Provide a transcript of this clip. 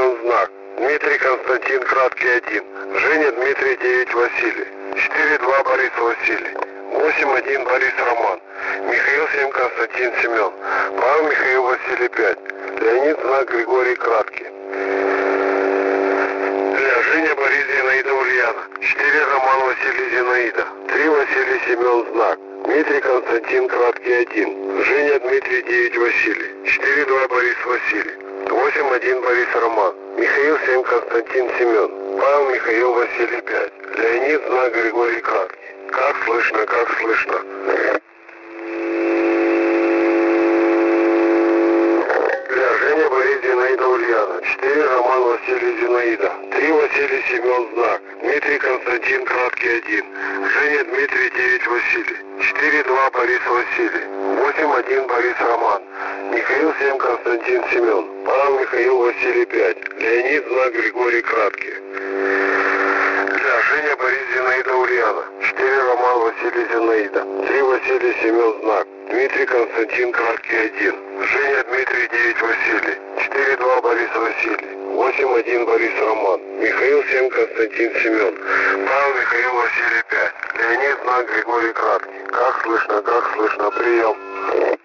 Семен знак. Дмитрий Константин краткий 1. Женя Дмитрий 9 Василий. 4-2 Борис Василий. 8-1 Борис Роман. Михаил 7 Константин Семен. Павел Михаил Василий 5. Леонид знак Григорий краткий. Женя Борис Зинаида Ульяна. 4 Роман Василий Зинаида. 3 Василий Семен знак. Дмитрий Константин краткий 1. Женя Дмитрий 9 Василий. 4-2 Борис Василий. 8-1 Борис Роман. Михаил 7 Константин Семен. Павел Михаил Василий 5. Леонид знак Григорий краткий. Как слышно, как слышно. Женя Борис Зинаида Ульяна. 4 Роман Василий Зинаида. 3 Василий Семен знак. Дмитрий Константин краткий 1. Женя Дмитрий 9 Василий. 4-2 Борис Василий. 8-1 Борис Роман. Михаил 7 Константин Семен. Павел Михаил Василий 5. Леонид знак Григорий краткий. Женя Борис Зинаида Ульяна. 4 Роман Василий Зинаида. 3 Василий Семен знак. Дмитрий Константин краткий 1. Женя Дмитрий 9 Василий. 4-2 Борис Василий. 8-1 Борис Роман. Михаил 7 Константин Семен. Павел Михаил Василий 5. Леонид знак Григорий краткий. Как слышно, прием.